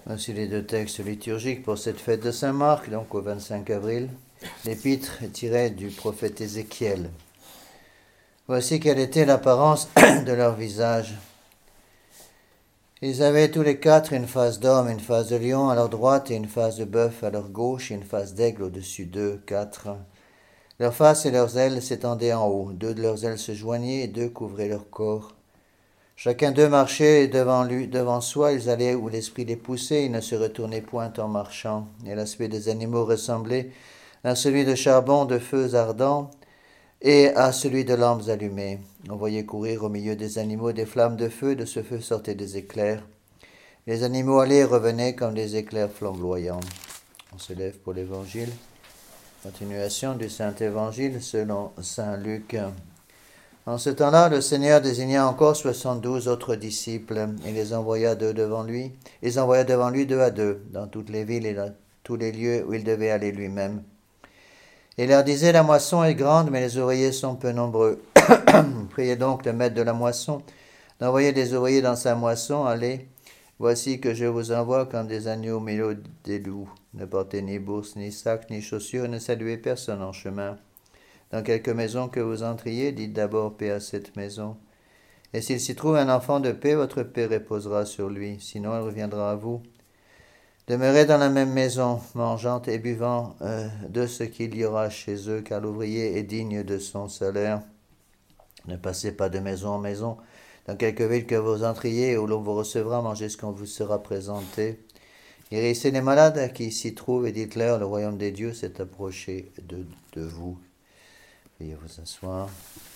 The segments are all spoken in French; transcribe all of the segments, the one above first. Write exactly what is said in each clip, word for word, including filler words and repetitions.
Voici les deux textes liturgiques pour cette fête de Saint-Marc, donc au vingt-cinq avril. L'épître est tirée du prophète Ézéchiel. Voici quelle était l'apparence de leur visage. Ils avaient tous les quatre une face d'homme, une face de lion à leur droite et une face de bœuf à leur gauche et une face d'aigle au-dessus d'eux, quatre. Leurs faces et leurs ailes s'étendaient en haut. Deux de leurs ailes se joignaient et deux couvraient leur corps. Chacun d'eux marchait devant lui, devant soi, ils allaient où l'esprit les poussait, ils ne se retournaient point en marchant. Et l'aspect des animaux ressemblait à celui de charbon de feux ardents et à celui de lampes allumées. On voyait courir au milieu des animaux des flammes de feu, de ce feu sortaient des éclairs. Les animaux allaient et revenaient comme des éclairs flamboyants. On se lève pour l'évangile. Continuation du Saint-Évangile selon saint Luc. En ce temps-là, le Seigneur désigna encore soixante-douze autres disciples et les envoya deux devant lui. Il les envoya devant lui deux à deux, dans toutes les villes et dans tous les lieux où il devait aller lui-même. Il leur disait, la moisson est grande, mais les ouvriers sont peu nombreux. Priez donc le maître de la moisson d'envoyer des ouvriers dans sa moisson. Allez, voici que je vous envoie comme des agneaux au milieu des loups. Ne portez ni bourse, ni sac, ni chaussures, et ne saluez personne en chemin. Dans quelque maison que vous entriez, dites d'abord paix à cette maison. Et s'il s'y trouve un enfant de paix, votre paix reposera sur lui, sinon elle reviendra à vous. Demeurez dans la même maison, mangeant et buvant euh, de ce qu'il y aura chez eux, car l'ouvrier est digne de son salaire. Ne passez pas de maison en maison. Dans quelque ville que vous entriez, où l'on vous recevra, mangez ce qu'on vous sera présenté. Guérissez les malades qui s'y trouvent et dites-leur, le royaume des dieux s'est approché de, de vous. Veuillez vous asseoir.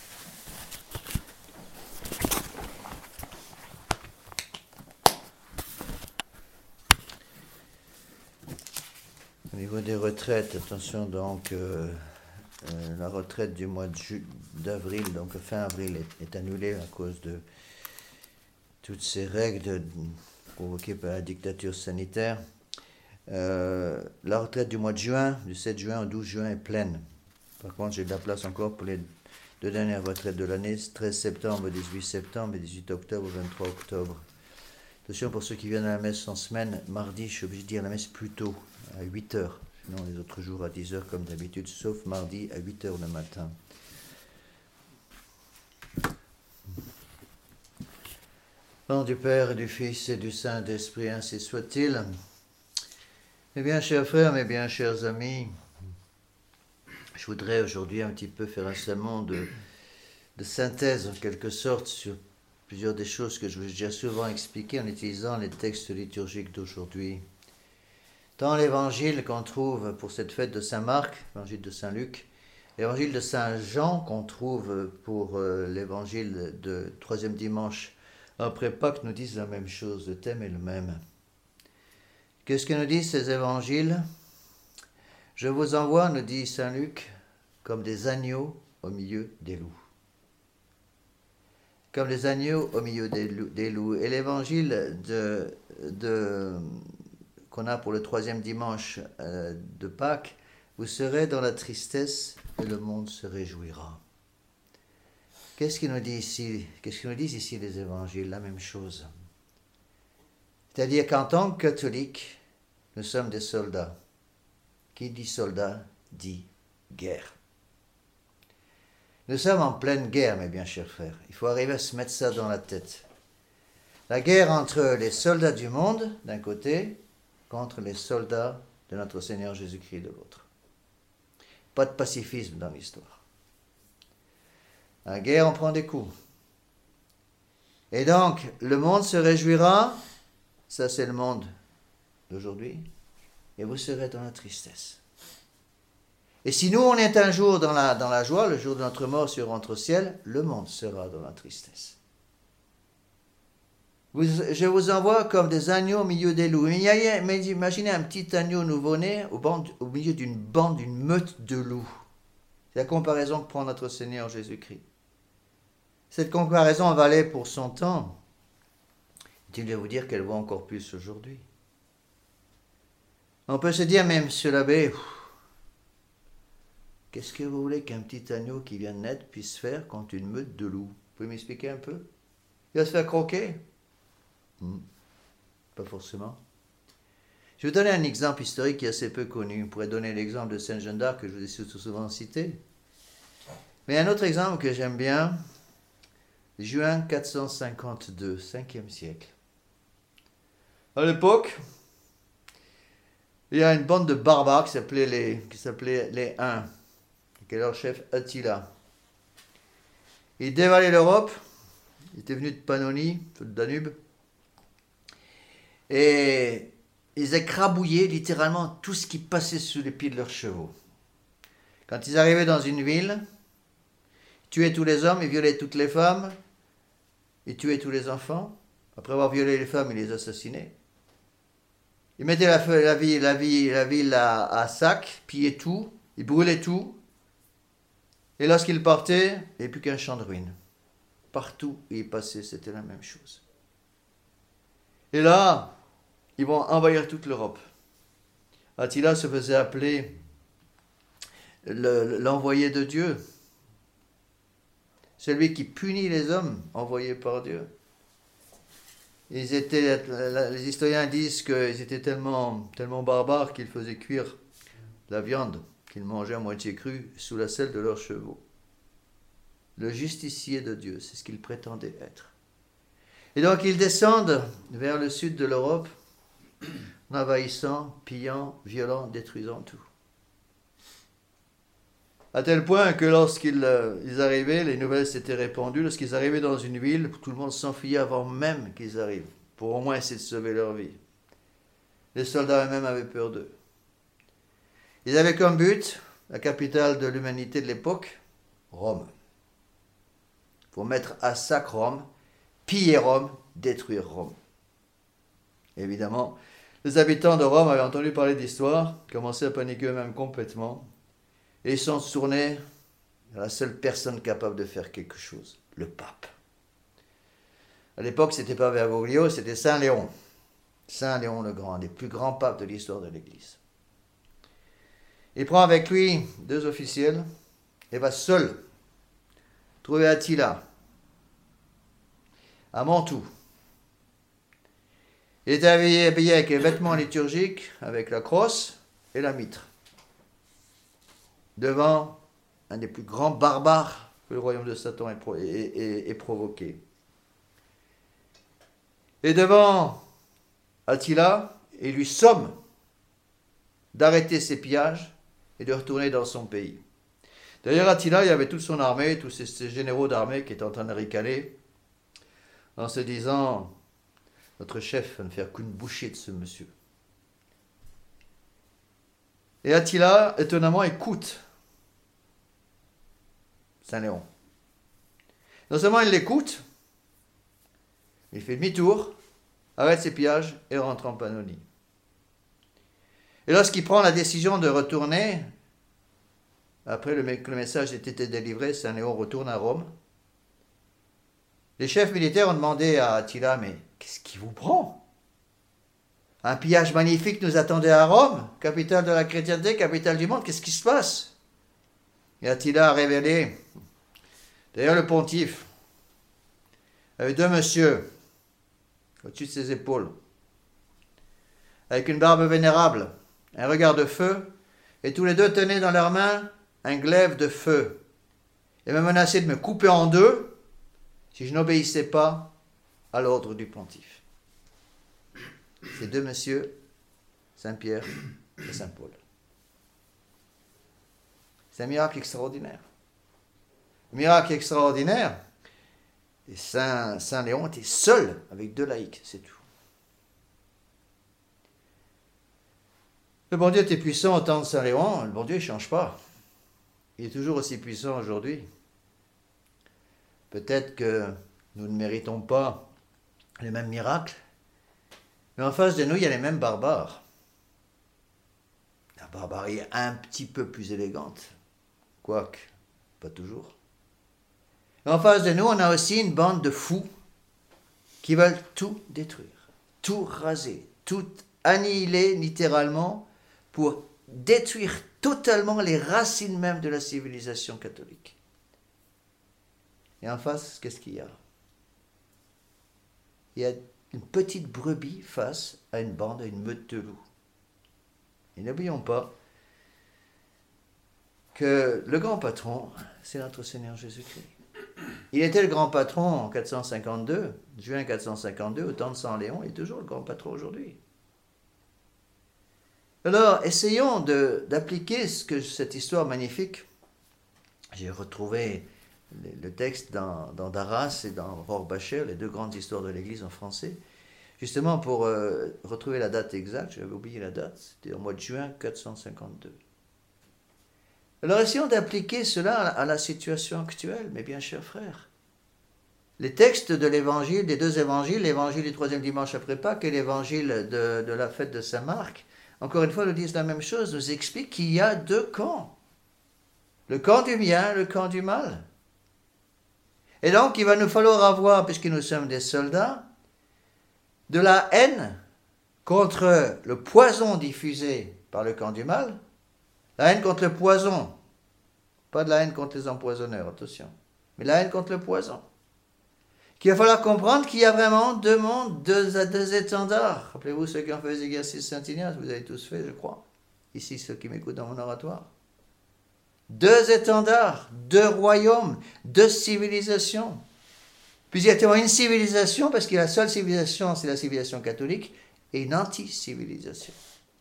Au niveau des retraites, attention donc, euh, euh, la retraite du mois de ju- d'avril, donc fin avril, est, est annulée à cause de toutes ces règles de, provoquées par la dictature sanitaire. Euh, la retraite du mois de juin, du sept juin au douze juin, est pleine. Par contre, j'ai de la place encore pour les deux dernières retraites de l'année, treize septembre, dix-huit septembre et dix-huit octobre, vingt-trois octobre. Attention pour ceux qui viennent à la messe en semaine, mardi, je suis obligé de dire la messe plus tôt, à huit heures. Sinon, les autres jours à dix heures comme d'habitude, sauf mardi à huit heures le matin. Au nom du Père et du Fils et du Saint-Esprit, ainsi soit-il. Mes bien chers frères, mes bien chers amis, je voudrais aujourd'hui un petit peu faire un sermon de, de synthèse en quelque sorte sur plusieurs des choses que je vous ai déjà souvent expliquées en utilisant les textes liturgiques d'aujourd'hui. Tant l'évangile qu'on trouve pour cette fête de Saint-Marc, l'évangile de Saint-Luc, l'évangile de Saint-Jean qu'on trouve pour euh, l'évangile de troisième dimanche après Pâques nous disent la même chose, le thème est le même. Qu'est-ce que nous disent ces évangiles ? Je vous envoie, nous dit saint Luc, comme des agneaux au milieu des loups. Comme des agneaux au milieu des loups. Des loups. Et l'évangile de, de, qu'on a pour le troisième dimanche euh, de Pâques, vous serez dans la tristesse et le monde se réjouira. Qu'est-ce qu'il nous dit ici ? Qu'est-ce qu'ils nous disent ici les évangiles ? La même chose. C'est-à-dire qu'en tant que catholiques, nous sommes des soldats. Qui dit soldat dit guerre. Nous sommes en pleine guerre, mes bien chers frères. Il faut arriver à se mettre ça dans la tête. La guerre entre les soldats du monde, d'un côté, contre les soldats de notre Seigneur Jésus-Christ de l'autre. Pas de pacifisme dans l'histoire. La guerre, on prend des coups. Et donc, le monde se réjouira, ça c'est le monde d'aujourd'hui, et vous serez dans la tristesse. Et si nous, on est un jour dans la, dans la joie, le jour de notre mort sur entre ciel, le monde sera dans la tristesse. Vous, je vous envoie comme des agneaux au milieu des loups. Mais imaginez un petit agneau nouveau-né au, au milieu d'une bande, d'une meute de loups. C'est la comparaison que prend notre Seigneur Jésus-Christ. Cette comparaison valait pour son temps. Je vais vous dire qu'elle vaut encore plus aujourd'hui. On peut se dire, mais monsieur l'abbé, pff, qu'est-ce que vous voulez qu'un petit agneau qui vient de naître puisse faire contre une meute de loups ? Vous pouvez m'expliquer un peu ? Il va se faire croquer ? hmm, Pas forcément. Je vais donner un exemple historique qui est assez peu connu. On pourrait donner l'exemple de Sainte Jeanne d'Arc que je vous ai souvent cité. Mais un autre exemple que j'aime bien, juin quatre cent cinquante-deux, cinquième siècle. À l'époque, il y a une bande de barbares qui s'appelait les, qui s'appelait les Huns, qui est leur chef Attila. Ils dévalaient l'Europe, ils étaient venus de Pannonie, sur le Danube, et ils écrabouillaient littéralement tout ce qui passait sous les pieds de leurs chevaux. Quand ils arrivaient dans une ville, ils tuaient tous les hommes, ils violaient toutes les femmes, ils tuaient tous les enfants. Après avoir violé les femmes, ils les assassinaient. Ils mettaient la, la, ville, la, ville, la ville à, à sac, pillaient tout, ils brûlaient tout. Et lorsqu'ils partaient, il n'y avait plus qu'un champ de ruines. Partout où ils passaient, c'était la même chose. Et là, ils vont envahir toute l'Europe. Attila se faisait appeler le, l'envoyé de Dieu. Celui qui punit les hommes envoyés par Dieu. Ils étaient, les historiens disent qu'ils étaient tellement, tellement barbares qu'ils faisaient cuire la viande qu'ils mangeaient à moitié crue sous la selle de leurs chevaux. Le justicier de Dieu, c'est ce qu'ils prétendaient être. Et donc ils descendent vers le sud de l'Europe, en envahissant, pillant, violant, détruisant tout. À tel point que lorsqu'ils euh, ils arrivaient, les nouvelles s'étaient répandues. Lorsqu'ils arrivaient dans une ville, tout le monde s'enfuyait avant même qu'ils arrivent, pour au moins essayer de sauver leur vie. Les soldats eux-mêmes avaient peur d'eux. Ils avaient comme but, la capitale de l'humanité de l'époque, Rome. Pour mettre à sac Rome, piller Rome, détruire Rome. Évidemment, les habitants de Rome avaient entendu parler d'histoire, commençaient à paniquer eux-mêmes complètement, et ils sont tournés vers la seule personne capable de faire quelque chose, le pape. À l'époque, c'était pas Bergoglio, c'était Saint Léon. Saint Léon le Grand, un des plus grands papes de l'histoire de l'Église. Il prend avec lui deux officiels et va seul trouver Attila à Mantoue. Il était habillé, habillé avec les vêtements liturgiques, avec la crosse et la mitre, devant un des plus grands barbares que le royaume de Satan ait, ait, ait, ait provoqué. Et devant Attila, il lui somme d'arrêter ses pillages et de retourner dans son pays. D'ailleurs, Attila, il avait toute son armée, tous ses, ses généraux d'armée qui étaient en train de ricaner, en se disant, notre chef va ne faire qu'une bouchée de ce monsieur. Et Attila, étonnamment, écoute Saint Léon. Non seulement il l'écoute, il fait demi-tour, arrête ses pillages et rentre en Pannonie. Et lorsqu'il prend la décision de retourner, après que le message ait été délivré, Saint Léon retourne à Rome. Les chefs militaires ont demandé à Attila, mais qu'est-ce qui vous prend? Un pillage magnifique nous attendait à Rome, capitale de la chrétienté, capitale du monde, qu'est-ce qui se passe? Et Attila a révélé, d'ailleurs le pontife, avait deux messieurs au-dessus de ses épaules, avec une barbe vénérable, un regard de feu, et tous les deux tenaient dans leurs mains un glaive de feu, et me menaçaient de me couper en deux si je n'obéissais pas à l'ordre du pontife. Ces deux messieurs, Saint-Pierre et Saint-Paul. C'est un miracle extraordinaire. Un miracle extraordinaire. Et Saint, Saint Léon était seul avec deux laïcs, c'est tout. Le bon Dieu était puissant au temps de Saint Léon, le bon Dieu ne change pas. Il est toujours aussi puissant aujourd'hui. Peut-être que nous ne méritons pas les mêmes miracles, mais en face de nous, il y a les mêmes barbares. La barbarie un petit peu plus élégante, quoique pas toujours. Mais en face de nous, on a aussi une bande de fous qui veulent tout détruire, tout raser, tout annihiler littéralement pour détruire totalement les racines même de la civilisation catholique. Et en face, qu'est-ce qu'il y a? Il y a une petite brebis face à une bande, à une meute de loups. Et n'oublions pas que le grand patron, c'est notre Seigneur Jésus-Christ. Il était le grand patron en quatre cent cinquante-deux, juin quatre cent cinquante-deux, au temps de Saint Léon, il est toujours le grand patron aujourd'hui. Alors, essayons de, d'appliquer ce que, cette histoire magnifique. J'ai retrouvé le, le texte dans, dans Darras et dans Rorbacher, les deux grandes histoires de l'Église en français, justement pour euh, retrouver la date exacte. J'avais oublié la date, c'était au mois de juin quatre cent cinquante-deux. Alors, essayons d'appliquer cela à la, à la situation actuelle, mes bien chers frères. Les textes de l'évangile, des deux évangiles, l'évangile du troisième dimanche après Pâques et l'évangile de, de la fête de Saint-Marc, encore une fois, nous disent la même chose, nous expliquent qu'il y a deux camps. Le camp du bien, le camp du mal. Et donc, il va nous falloir avoir, puisque nous sommes des soldats, de la haine contre le poison diffusé par le camp du mal, la haine contre le poison, pas de la haine contre les empoisonneurs, attention, mais la haine contre le poison. Qu'il va falloir comprendre qu'il y a vraiment deux mondes, deux, deux étendards. Rappelez-vous ceux qui ont fait les exercices Saint-Ignace, vous avez tous fait, je crois. Ici, ceux qui m'écoutent dans mon oratoire. Deux étendards, deux royaumes, deux civilisations. Puis il y a tellement une civilisation, parce que la seule civilisation, c'est la civilisation catholique, et une anti-civilisation.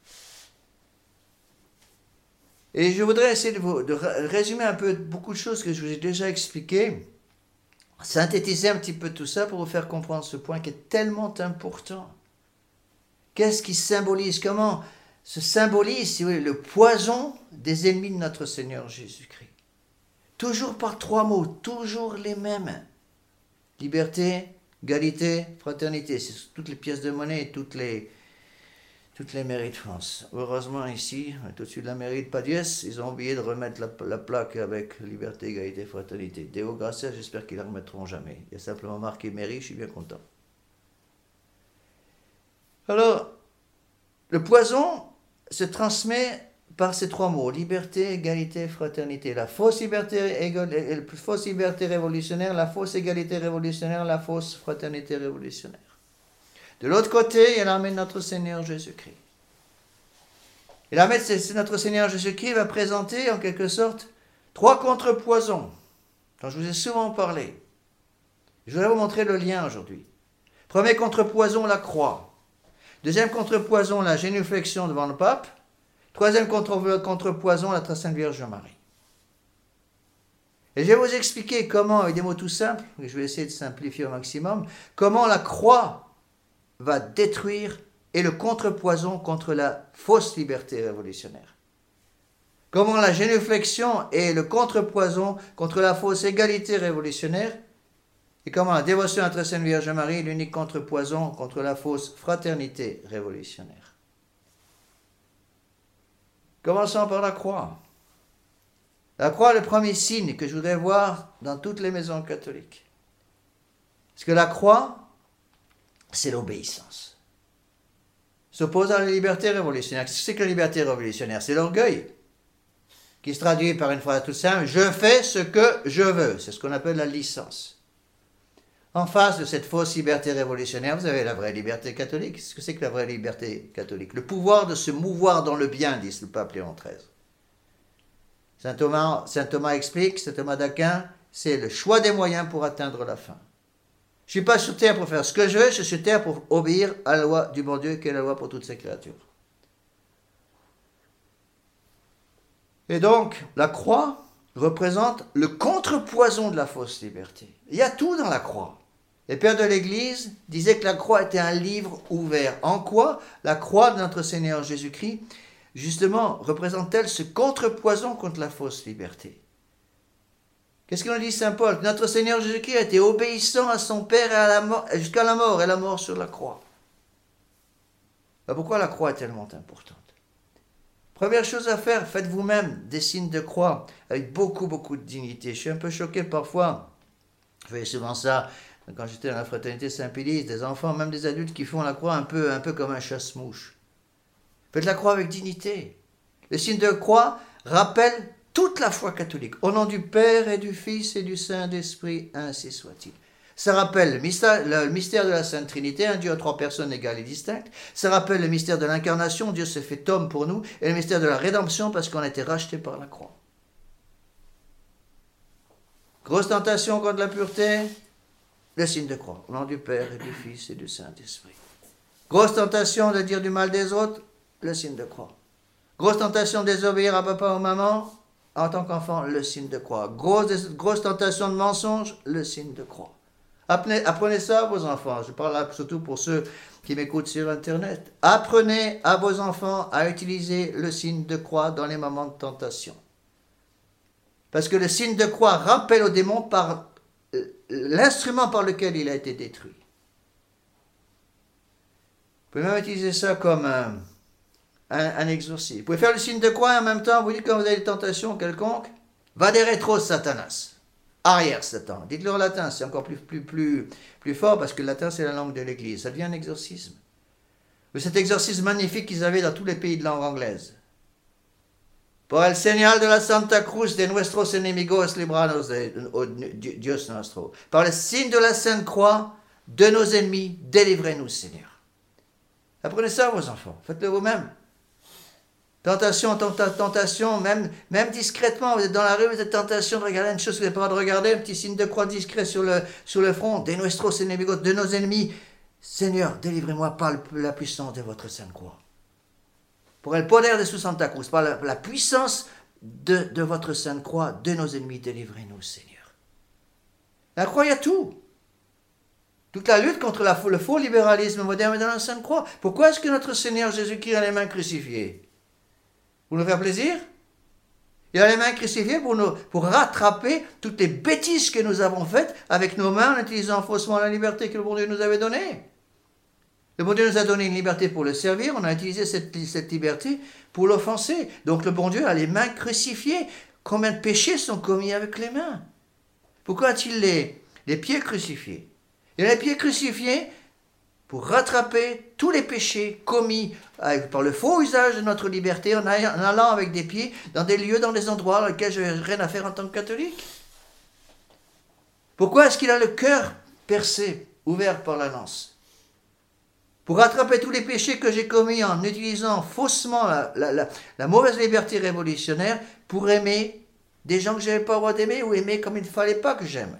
Et je voudrais essayer de, vous, de résumer un peu beaucoup de choses que je vous ai déjà expliquées, synthétiser un petit peu tout ça pour vous faire comprendre ce point qui est tellement important. Qu'est-ce qui symbolise, comment se symbolise, si vous voulez, le poison des ennemis de notre Seigneur Jésus-Christ. Toujours par trois mots, toujours les mêmes. Liberté, égalité, fraternité. C'est toutes les pièces de monnaie et toutes les, toutes les mairies de France. Heureusement ici, tout de suite la mairie de Padiès, ils ont oublié de remettre la, la plaque avec liberté, égalité, fraternité. Deo gracias, j'espère qu'ils ne la remettront jamais. Il y a simplement marqué mairie, je suis bien content. Alors, le poison se transmet par ces trois mots, liberté, égalité, fraternité. La fausse liberté, égal, la fausse liberté révolutionnaire, la fausse égalité révolutionnaire, la fausse fraternité révolutionnaire. De l'autre côté, il y a l'armée de notre Seigneur Jésus-Christ. Et l'armée de notre Seigneur Jésus-Christ va présenter en quelque sorte trois contrepoisons, dont je vous ai souvent parlé. Je voudrais vous montrer le lien aujourd'hui. Premier contrepoison, la croix. Deuxième contrepoison, la génuflexion devant le pape. Troisième contre- contrepoison, la très sainte Vierge Marie. Et je vais vous expliquer comment, avec des mots tout simples, et je vais essayer de simplifier au maximum, comment la croix va détruire et le contrepoison contre la fausse liberté révolutionnaire. Comment la génuflexion est le contrepoison contre la fausse égalité révolutionnaire, et comment la dévotion à la très sainte Vierge Marie est l'unique contrepoison contre la fausse fraternité révolutionnaire. Commençons par la croix. La croix est le premier signe que je voudrais voir dans toutes les maisons catholiques. Parce que la croix, c'est l'obéissance. S'oppose à la liberté révolutionnaire. Qu'est-ce que c'est que la liberté révolutionnaire? C'est l'orgueil, qui se traduit par une phrase toute simple, « Je fais ce que je veux ». C'est ce qu'on appelle la licence. En face de cette fausse liberté révolutionnaire, vous avez la vraie liberté catholique. Qu'est-ce que c'est que la vraie liberté catholique? Le pouvoir de se mouvoir dans le bien, dit le pape Léon treize. Saint Thomas, Saint Thomas explique, Saint Thomas d'Aquin, c'est le choix des moyens pour atteindre la fin. Je ne suis pas sur terre pour faire ce que je veux, je suis sur terre pour obéir à la loi du bon Dieu, qui est la loi pour toutes ses créatures. Et donc, la croix représente le contrepoison de la fausse liberté. Il y a tout dans la croix. Les pères de l'Église disaient que la croix était un livre ouvert. En quoi la croix de notre Seigneur Jésus-Christ, justement, représente-t-elle ce contrepoison contre la fausse liberté? Qu'est-ce que nous dit Saint Paul? Notre Seigneur Jésus-Christ a été obéissant à son Père à la mort, jusqu'à la mort, et la mort sur la croix. Alors pourquoi la croix est tellement importante? Première chose à faire, faites vous-même des signes de croix avec beaucoup, beaucoup de dignité. Je suis un peu choqué parfois, je voyais souvent ça quand j'étais dans la fraternité Saint-Pédis, des enfants, même des adultes qui font la croix un peu, un peu comme un chasse-mouche. Faites la croix avec dignité. Le signe de croix rappelle toute la foi catholique. Au nom du Père et du Fils et du Saint-Esprit, ainsi soit-il. Ça rappelle le mystère, le mystère de la Sainte Trinité, un Dieu à trois personnes égales et distinctes. Ça rappelle le mystère de l'incarnation, Dieu s'est fait homme pour nous, et le mystère de la rédemption parce qu'on a été racheté par la croix. Grosse tentation contre la pureté, le signe de croix, au nom du Père et du Fils et du Saint-Esprit. Grosse tentation de dire du mal des autres, le signe de croix. Grosse tentation de désobéir à papa ou maman, en tant qu'enfant, le signe de croix. Grosse, grosse tentation de mensonge, le signe de croix. Apprenez, apprenez ça à vos enfants. Je parle là surtout pour ceux qui m'écoutent sur Internet. Apprenez à vos enfants à utiliser le signe de croix dans les moments de tentation. Parce que le signe de croix rappelle au démon par l'instrument par lequel il a été détruit. Vous pouvez même utiliser ça comme un, un, un exorcisme. Vous pouvez faire le signe de croix et en même temps, vous dites quand vous avez des tentations quelconques, va des rétros Satanas. Arrière Satan. Dites-le en latin, c'est encore plus, plus, plus, plus fort parce que le latin c'est la langue de l'Église. Ça devient un exorcisme. Mais cet exorcisme magnifique qu'ils avaient dans tous les pays de langue anglaise. Por el señal de la Santa Cruz de nuestros enemigos libranos de Dios nuestro. Par le signe de la Sainte Croix de nos ennemis, délivrez-nous Seigneur. Apprenez ça vos enfants, faites-le vous-même. Tentation, tenta, tentation, même, même discrètement, vous êtes dans la rue, vous êtes tentation de regarder une chose que vous n'avez pas le droit de regarder, un petit signe de croix discret sur le, sur le front, de nuestros enemigos, de nos ennemis. Seigneur, délivrez-moi par la puissance de votre Sainte Croix. Pour el poder de su Santa Cruz, par la, la puissance de, de votre Sainte Croix, de nos ennemis, délivrez-nous, Seigneur. La croix, il y a tout. Toute la lutte contre la, le faux libéralisme moderne est dans la Sainte Croix. Pourquoi est-ce que notre Seigneur Jésus-Christ a les mains crucifiées? Pour nous faire plaisir? Il a les mains crucifiées pour, nous, pour rattraper toutes les bêtises que nous avons faites avec nos mains en utilisant faussement la liberté que le bon Dieu nous avait donnée. Le bon Dieu nous a donné une liberté pour le servir, on a utilisé cette, cette liberté pour l'offenser. Donc le bon Dieu a les mains crucifiées. Combien de péchés sont commis avec les mains? Pourquoi a-t-il les, les pieds crucifiés? Il a les pieds crucifiés pour rattraper tous les péchés commis avec, par le faux usage de notre liberté en, a, en allant avec des pieds dans des lieux, dans des endroits dans lesquels je n'ai rien à faire en tant que catholique. Pourquoi est-ce qu'il a le cœur percé, ouvert par la lance? Pour rattraper tous les péchés que j'ai commis en utilisant faussement la, la, la, la mauvaise liberté révolutionnaire pour aimer des gens que je n'avais pas le droit d'aimer ou aimer comme il ne fallait pas que j'aime.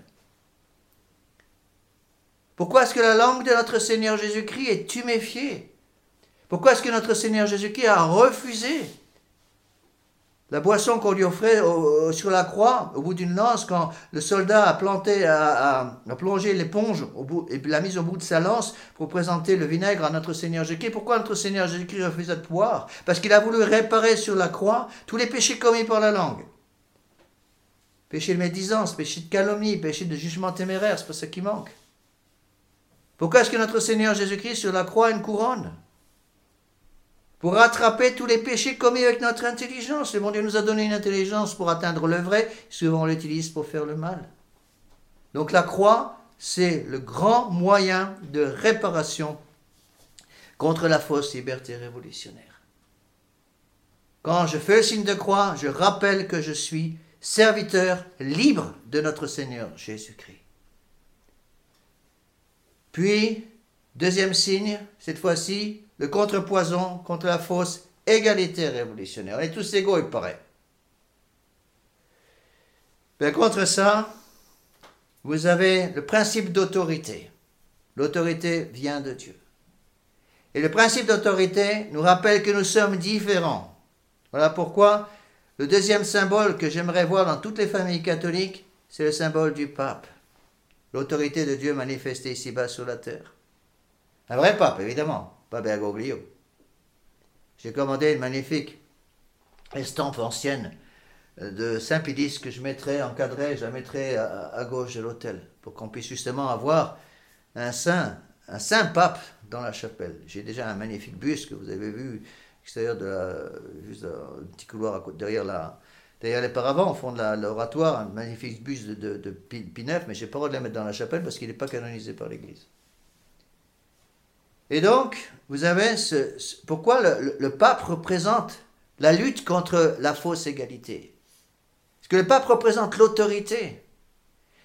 Pourquoi est-ce que la langue de notre Seigneur Jésus-Christ est tuméfiée? Pourquoi est-ce que notre Seigneur Jésus-Christ a refusé la boisson qu'on lui offrait au, au, sur la croix, au bout d'une lance, quand le soldat a, planté, a, a, a plongé l'éponge au bout, et l'a mise au bout de sa lance pour présenter le vinaigre à notre Seigneur Jésus-Christ? Pourquoi notre Seigneur Jésus-Christ refusait de boire? Parce qu'il a voulu réparer sur la croix tous les péchés commis par la langue. Péché de médisance, péché de calomnie, péché de jugement téméraire, c'est pas ça qui manque. Pourquoi est-ce que notre Seigneur Jésus-Christ sur la croix a une couronne? Pour rattraper tous les péchés commis avec notre intelligence. Le bon Dieu nous a donné une intelligence pour atteindre le vrai, souvent on l'utilise pour faire le mal. Donc la croix, c'est le grand moyen de réparation contre la fausse liberté révolutionnaire. Quand je fais le signe de croix, je rappelle que je suis serviteur libre de notre Seigneur Jésus-Christ. Puis, deuxième signe, cette fois-ci, le contrepoison contre la fausse égalité révolutionnaire. On est tous égaux, il paraît. Mais contre ça, vous avez le principe d'autorité. L'autorité vient de Dieu. Et le principe d'autorité nous rappelle que nous sommes différents. Voilà pourquoi le deuxième symbole que j'aimerais voir dans toutes les familles catholiques, c'est le symbole du pape. L'autorité de Dieu manifestée ici-bas sur la terre. Un vrai pape, évidemment, pas Bergoglio. J'ai commandé une magnifique estampe ancienne de Saint-Pédis que je mettrai, encadrée, je la mettrai à, à gauche de l'autel, pour qu'on puisse justement avoir un saint, un saint pape dans la chapelle. J'ai déjà un magnifique buste que vous avez vu, extérieur de la, juste un petit couloir à côté, derrière la... Derrière les paravents, au fond de l'oratoire, un magnifique buste de, de, de Pie neuf, mais je n'ai pas le droit de la mettre dans la chapelle parce qu'il n'est pas canonisé par l'Église. Et donc, vous avez ce... ce pourquoi le, le, le pape représente la lutte contre la fausse égalité? Parce que le pape représente l'autorité.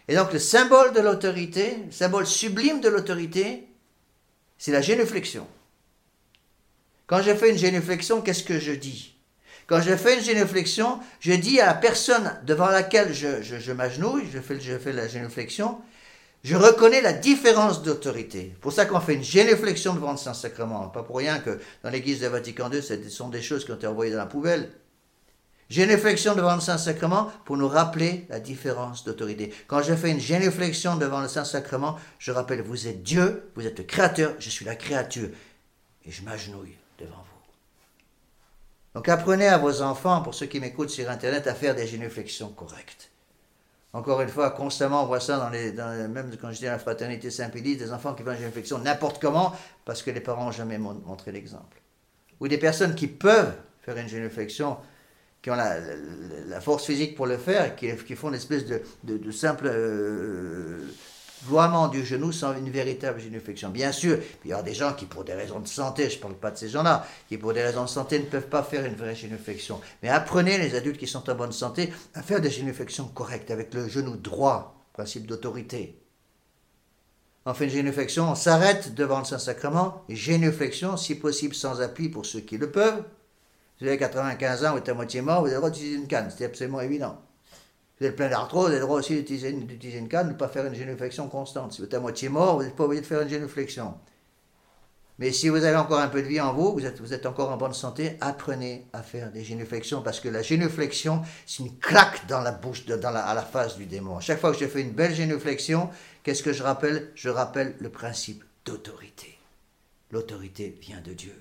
Et donc le symbole de l'autorité, le symbole sublime de l'autorité, c'est la génuflexion. Quand je fais une génuflexion, qu'est-ce que je dis? Quand je fais une génuflexion, je dis à la personne devant laquelle je, je, je m'agenouille, je fais, je fais la génuflexion, je reconnais la différence d'autorité. C'est pour ça qu'on fait une génuflexion devant le Saint-Sacrement. Pas pour rien que dans l'Église de Vatican deux, ce sont des choses qui ont été envoyées dans la poubelle. Génuflexion devant le Saint-Sacrement pour nous rappeler la différence d'autorité. Quand je fais une génuflexion devant le Saint-Sacrement, je rappelle, vous êtes Dieu, vous êtes le Créateur, je suis la créature. Et je m'agenouille devant vous. Donc apprenez à vos enfants, pour ceux qui m'écoutent sur Internet, à faire des génuflexions correctes. Encore une fois, constamment, on voit ça, dans les, dans, même quand je dis à la fraternité Saint-Pédis, des enfants qui font une génuflexion n'importe comment, parce que les parents n'ont jamais montré l'exemple. Ou des personnes qui peuvent faire une génuflexion, qui ont la, la, la force physique pour le faire, qui, qui font une espèce de, de, de simple euh, vouement du genou sans une véritable génuflexion. Bien sûr, il y a des gens qui, pour des raisons de santé, je ne parle pas de ces gens-là, qui pour des raisons de santé ne peuvent pas faire une vraie génuflexion. Mais apprenez, les adultes qui sont en bonne santé, à faire des génuflexions correctes, avec le genou droit, principe d'autorité. On fait une génuflexion, on s'arrête devant le Saint-Sacrement, génuflexion, si possible sans appui pour ceux qui le peuvent. Vous avez quatre-vingt-quinze ans, vous êtes à moitié mort, vous avez le droit d'utiliser une canne, c'est absolument évident. Vous êtes plein d'arthrose, vous avez le droit aussi d'utiliser une, d'utiliser une canne, de ne pas faire une génuflexion constante. Si vous êtes à moitié mort, vous n'êtes pas obligé de faire une génuflexion. Mais si vous avez encore un peu de vie en vous, vous êtes, vous êtes encore en bonne santé, apprenez à faire des génuflexions, parce que la génuflexion, c'est une claque dans la bouche, dans la, à la face du démon. Chaque fois que je fais une belle génuflexion, qu'est-ce que je rappelle? Je rappelle le principe d'autorité. L'autorité vient de Dieu.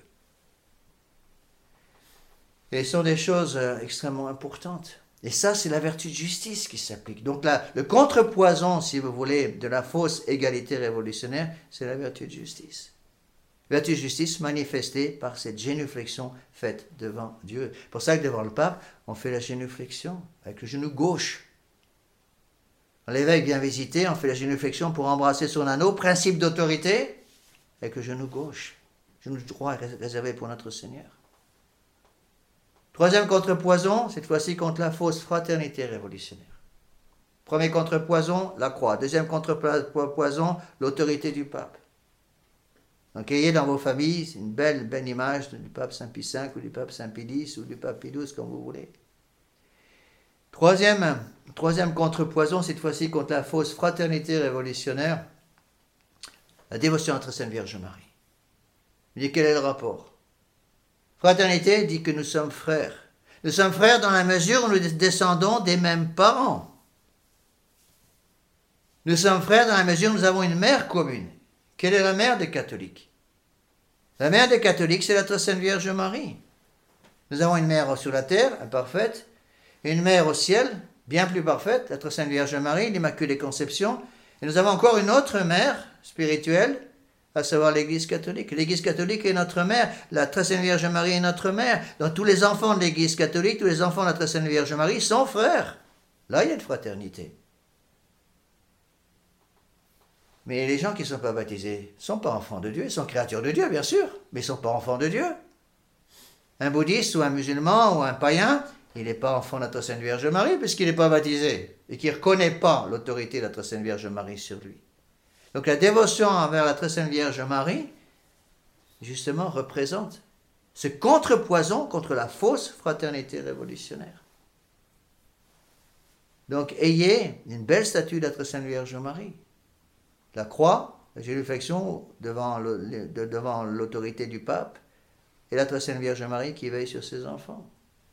Et ce sont des choses euh, extrêmement importantes. Et ça, c'est la vertu de justice qui s'applique. Donc là, le contrepoison, si vous voulez, de la fausse égalité révolutionnaire, c'est la vertu de justice. Vertu de justice manifestée par cette génuflexion faite devant Dieu. C'est pour ça que devant le pape, on fait la génuflexion avec le genou gauche. Quand l'évêque vient visiter, on fait la génuflexion pour embrasser son anneau, principe d'autorité, avec le genou gauche. Le genou droit est réservé pour notre Seigneur. Troisième contrepoison, cette fois-ci contre la fausse fraternité révolutionnaire. Premier contrepoison, la croix. Deuxième contrepoison, l'autorité du pape. Donc ayez dans vos familles une belle, belle image du pape Saint Pie cinq ou du pape Saint Pie dix ou du pape Pie douze, comme vous voulez. Troisième, troisième contrepoison, cette fois-ci contre la fausse fraternité révolutionnaire, la dévotion à notre Sainte Vierge Marie. Vous dites, quel est le rapport? Fraternité dit que nous sommes frères. Nous sommes frères dans la mesure où nous descendons des mêmes parents. Nous sommes frères dans la mesure où nous avons une mère commune. Quelle est la mère des catholiques? La mère des catholiques, c'est notre Sainte Vierge Marie. Nous avons une mère sur la terre, imparfaite, et une mère au ciel, bien plus parfaite, notre Sainte Vierge Marie, l'Immaculée Conception. Et nous avons encore une autre mère spirituelle, à savoir l'Église catholique. L'Église catholique est notre mère, la Très Sainte Vierge Marie est notre mère. Donc tous les enfants de l'Église catholique, tous les enfants de la Très Sainte Vierge Marie sont frères. Là, il y a une fraternité. Mais les gens qui ne sont pas baptisés ne sont pas enfants de Dieu, ils sont créatures de Dieu, bien sûr, mais ils ne sont pas enfants de Dieu. Un bouddhiste ou un musulman ou un païen, il n'est pas enfant de la Très Sainte Vierge Marie puisqu'il n'est pas baptisé et qu'il ne reconnaît pas l'autorité de la Très Sainte Vierge Marie sur lui. Donc la dévotion envers la Très Sainte Vierge Marie, justement, représente ce contrepoison contre la fausse fraternité révolutionnaire. Donc ayez une belle statue de la Très Sainte Vierge Marie. La croix, la génuflexion devant, le, de, devant l'autorité du pape, et la Très Sainte Vierge Marie qui veille sur ses enfants.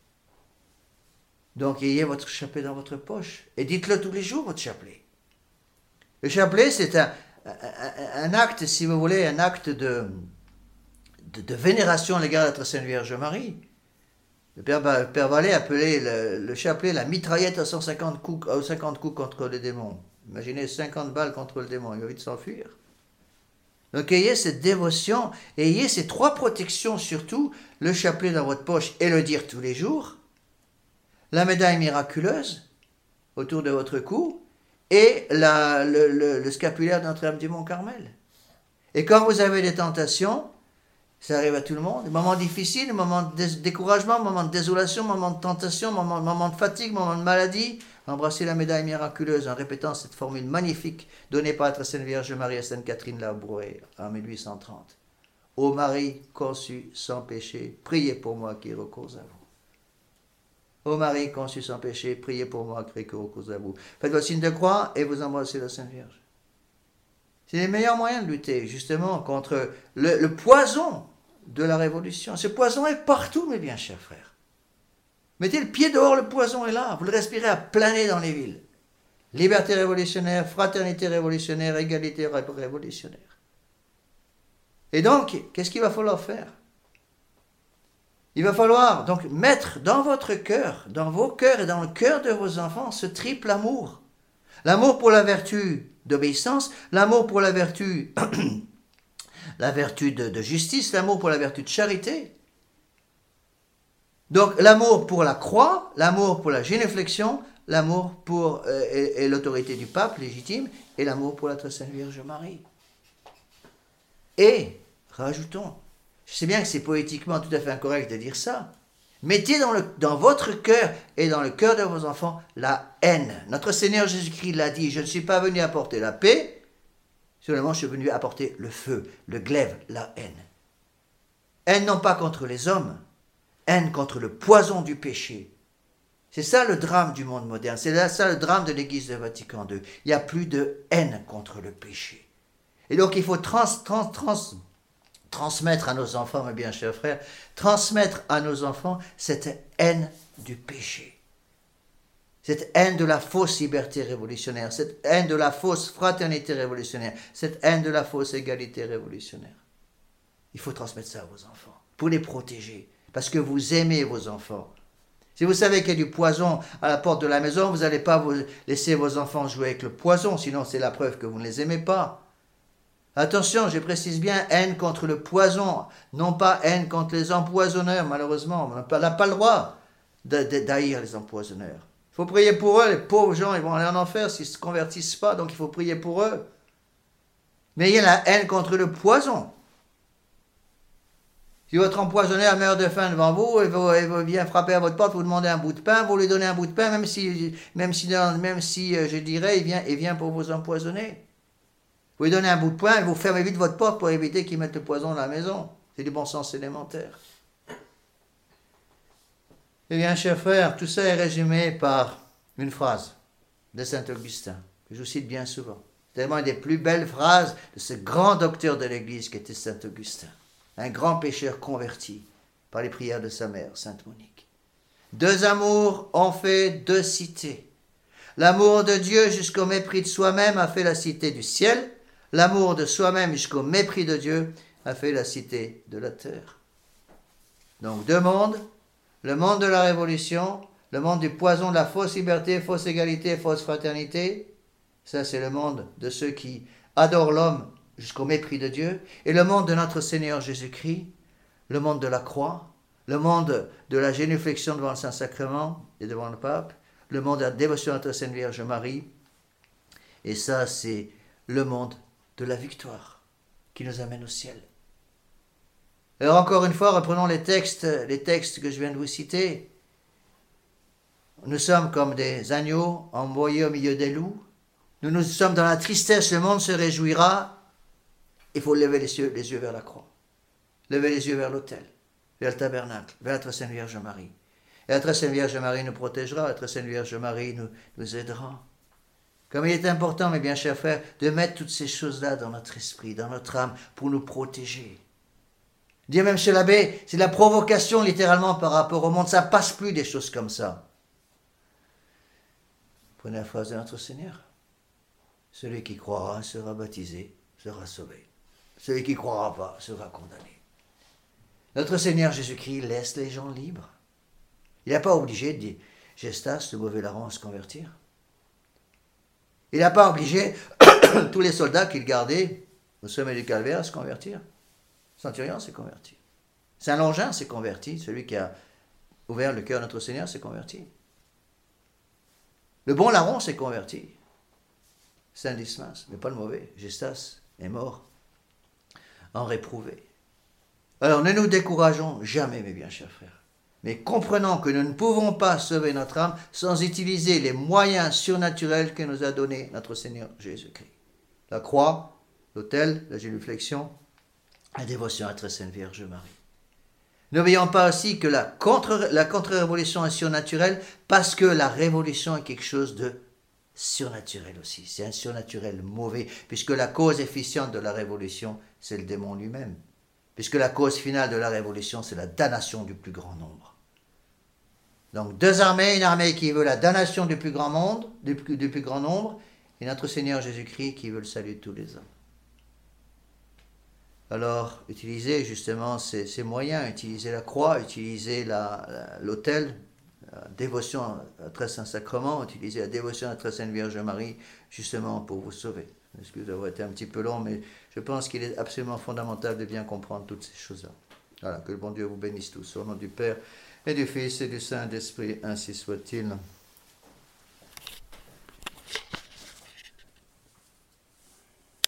Donc ayez votre chapelet dans votre poche, et dites-le tous les jours, votre chapelet. Le chapelet, c'est un, un, un acte, si vous voulez, un acte de, de, de vénération à l'égard de la Très Sainte Vierge Marie. Le Père, le Père Vallée appelait le, le chapelet la mitraillette à cent cinquante coups, à cinquante coups contre le démon. Imaginez cinquante balles contre le démon, il va vite s'enfuir. Donc ayez cette dévotion, et ayez ces trois protections surtout, le chapelet dans votre poche et le dire tous les jours, la médaille miraculeuse autour de votre cou, et la, le, le, le scapulaire de Notre-Dame du Mont-Carmel. Et quand vous avez des tentations, ça arrive à tout le monde, des moments difficiles, des moments de découragement, moments de désolation, moments de tentation, moments, moments de fatigue, moments de maladie, embrassez la médaille miraculeuse en répétant cette formule magnifique donnée par la Sainte Vierge Marie à Sainte Catherine Labouré en mille huit cent trente. Ô Marie conçue sans péché, priez pour moi qui recours à vous. Ô Marie conçue sans péché, priez pour moi qui recours à vous. Faites votre signe de croix et vous embrassez la Sainte Vierge. C'est les meilleurs moyens de lutter justement contre le, le poison de la révolution. Ce poison est partout, mes bien chers frères. Mettez le pied dehors, le poison est là. Vous le respirez à plein nez dans les villes. Liberté révolutionnaire, fraternité révolutionnaire, égalité révolutionnaire. Et donc, qu'est-ce qu'il va falloir faire? Il va falloir donc mettre dans votre cœur, dans vos cœurs et dans le cœur de vos enfants, ce triple amour. L'amour pour la vertu d'obéissance, l'amour pour la vertu, la vertu de, de justice, l'amour pour la vertu de charité. Donc l'amour pour la croix, l'amour pour la génuflexion, l'amour pour euh, et, et l'autorité du pape légitime, et l'amour pour la très sainte Vierge Marie. Et, rajoutons, je sais bien que c'est poétiquement tout à fait incorrect de dire ça, mettez dans, le, dans votre cœur et dans le cœur de vos enfants la haine. Notre Seigneur Jésus-Christ l'a dit, je ne suis pas venu apporter la paix, seulement je suis venu apporter le feu, le glaive, la haine. Haine non pas contre les hommes, haine contre le poison du péché. C'est ça le drame du monde moderne, c'est ça le drame de l'Église de Vatican deux. Il n'y a plus de haine contre le péché. Et donc il faut trans, trans, trans, transmettre à nos enfants, mes bien chers frères, transmettre à nos enfants cette haine du péché. Cette haine de la fausse liberté révolutionnaire, cette haine de la fausse fraternité révolutionnaire, cette haine de la fausse égalité révolutionnaire. Il faut transmettre ça à vos enfants, pour les protéger, parce que vous aimez vos enfants. Si vous savez qu'il y a du poison à la porte de la maison, vous n'allez pas vous laisser vos enfants jouer avec le poison, sinon c'est la preuve que vous ne les aimez pas. Attention, je précise bien, haine contre le poison, non pas haine contre les empoisonneurs, malheureusement. On n'a pas, pas le droit d'haïr les empoisonneurs. Il faut prier pour eux, les pauvres gens, ils vont aller en enfer s'ils ne se convertissent pas, donc il faut prier pour eux. Mais il y a la haine contre le poison. Si votre empoisonneur meurt de faim devant vous, il vient frapper à votre porte, vous demandez un bout de pain, vous lui donnez un bout de pain, même si, même si, même si je dirais, il vient, il vient pour vous empoisonner. Vous lui donnez un bout de pain et vous fermez vite votre porte pour éviter qu'il mette le poison dans la maison. C'est du bon sens élémentaire. Eh bien, chers frères, tout ça est résumé par une phrase de saint Augustin, que je vous cite bien souvent. C'est tellement une des plus belles phrases de ce grand docteur de l'Église qu'était saint Augustin, un grand pécheur converti par les prières de sa mère, sainte Monique. Deux amours ont fait deux cités. L'amour de Dieu jusqu'au mépris de soi-même a fait la cité du ciel. L'amour de soi-même jusqu'au mépris de Dieu a fait la cité de la terre. Donc deux mondes, le monde de la révolution, le monde du poison de la fausse liberté, fausse égalité, fausse fraternité. Ça c'est le monde de ceux qui adorent l'homme jusqu'au mépris de Dieu. Et le monde de notre Seigneur Jésus-Christ, le monde de la croix, le monde de la génuflexion devant le Saint-Sacrement et devant le pape, le monde de la dévotion à notre Sainte Vierge Marie. Et ça c'est le monde de la victoire qui nous amène au ciel. Alors encore une fois, reprenons les textes, les textes que je viens de vous citer. Nous sommes comme des agneaux envoyés au milieu des loups. Nous nous sommes dans la tristesse, le monde se réjouira. Il faut lever les yeux, les yeux vers la croix. Lever les yeux vers l'autel, vers le tabernacle, vers la très sainte Vierge Marie. Et la très sainte Vierge Marie nous protégera, la très sainte Vierge Marie nous, nous aidera. Comme il est important, mes bien chers frères, de mettre toutes ces choses-là dans notre esprit, dans notre âme, pour nous protéger. Dire même chez l'abbé, c'est la provocation littéralement par rapport au monde, ça passe plus des choses comme ça. Prenez la phrase de notre Seigneur. Celui qui croira sera baptisé, sera sauvé. Celui qui ne croira pas sera condamné. Notre Seigneur Jésus-Christ laisse les gens libres. Il n'a pas obligé de dire, Gestas, le mauvais larron, à se convertir. Il n'a pas obligé tous les soldats qu'il gardait au sommet du calvaire à se convertir. Centurion s'est converti. Saint Longin s'est converti. Celui qui a ouvert le cœur de notre Seigneur s'est converti. Le bon larron s'est converti. Saint Dismas, mais pas le mauvais. Gestas est mort en réprouvé. Alors ne nous décourageons jamais, mes bien chers frères. Mais comprenons que nous ne pouvons pas sauver notre âme sans utiliser les moyens surnaturels que nous a donnés notre Seigneur Jésus-Christ. La croix, l'autel, la génuflexion, la dévotion à la très sainte Vierge Marie. N'oublions pas aussi que la contre, la contre-révolution est surnaturelle parce que la révolution est quelque chose de surnaturel aussi. C'est un surnaturel mauvais, puisque la cause efficiente de la révolution, c'est le démon lui-même. Puisque la cause finale de la révolution, c'est la damnation du plus grand nombre. Donc deux armées, une armée qui veut la damnation du plus grand monde, du plus, du plus grand nombre, et notre Seigneur Jésus-Christ qui veut le salut de tous les hommes. Alors, utilisez justement ces, ces moyens, utilisez la croix, utilisez l'autel, la, la dévotion à la très saint sacrement, utilisez la dévotion à la très sainte Vierge Marie, justement pour vous sauver. Excusez d'avoir été un petit peu long, mais je pense qu'il est absolument fondamental de bien comprendre toutes ces choses-là. Voilà, que le bon Dieu vous bénisse tous. Au nom du Père, et du Fils, et du Saint-Esprit, ainsi soit-il.